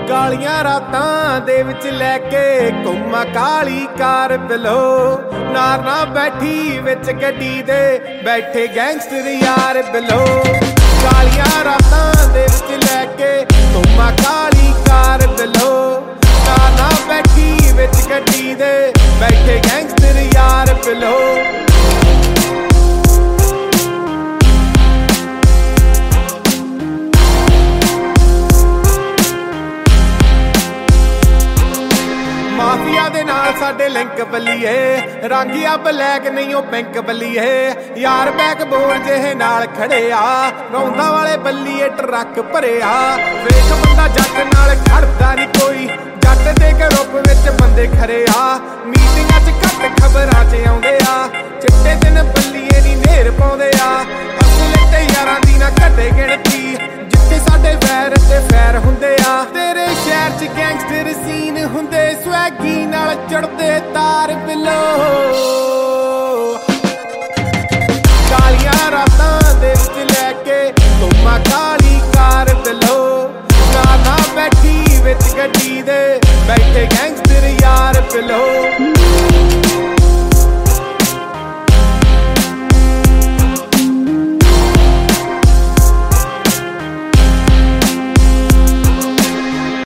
ਕਾਲੀਆਂ ਰਾਤਾਂ ਦੇ ਵਿੱਚ ਲੈ ਕੇ ਘੁੰਮਾ ਕਾਲੀ ਕਾਰ ਬਿਲੋ ਨਾਰ ਨਾ ਬੈਠੀ ਵਿੱਚ ਗੱਡੀ ਦੇ ਬੈਠੇ ਗੈਂਗਸਟਰ ਯਾਰ ਬਿਲੋ ਕਾਲੀਆਂ ਰਾਤਾਂ ਦੇ ਵਿੱਚ ਲੈ ਕੇ ਘੁੰਮਾ ਕਾਲੀ ਕਾਰ ਬਿਲੋ ਨਾਰ ਨਾ ਬੈਠੀ ਵਿੱਚ ਗੱਡੀ ਦੇ ਬੈਠੇ ਗੈਂਗਸਟਰ ਯਾਰ ਬਿਲੋ ਮਾਫੀਆ ਦੇ ਨਾਲ ਸਾਡੇ ਲਿੰਕ ਬੱਲੀਏ ਰੰਗਿਆ ਬਲੈਕ ਨਹੀਂ ਉਹ ਪਿੰਕ ਬੱਲੀਏ ਯਾਰ ਬੈਕ ਬੋਰ ਜਿਹੇ ਨਾਲ ਖੜੇ ਆ ਰੌਂਦਾ ਵਾਲੇ ਬੱਲੀਏ ਟਰੱਕ ਭਰਿਆ ਵੇਖ ਬੰਦਾ ਜੱਟ ਨਾਲ ਖੜਦਾ ਨਹੀਂ ਕੋਈ ਜੱਟ ਦੇ ਗਰੁੱਪ ਵਿੱਚ ਬੰਦੇ ਖਰੇ ਆ ਮੀਟਿੰਗਾਂ 'ਚ ਘੱਟ ਖਬਰਾਂ 'ਚ ਆਉਂਦੇ ਆ ਚਿੱਟੇ ਦਿਨ ਬੱਲੀਏ ਨਹੀਂ ਨੇਰ ਪਾਉਂਦੇ ਆ ਅਸਲ ਤੇ ਯਾਰਾਂ ਦੀ ਨਾ ਘਟੇ ਗਿਣਤੀ ਜਿੱਥੇ ਸਾਡੇ ਵੈਰ ਤੇ ਫੈਰ ਹੁੰਦੇ ਆ ਤੇਰੇ ਸ਼ਹਿਰ 'ਚ ਗੈਂਗਸਟਰ ਸੀਨ ਹੁੰਦੇ ਸਵੈਗੀ ਨਾਲ ਚੜਦੇ ਤਾਰ ਬਿਲੋ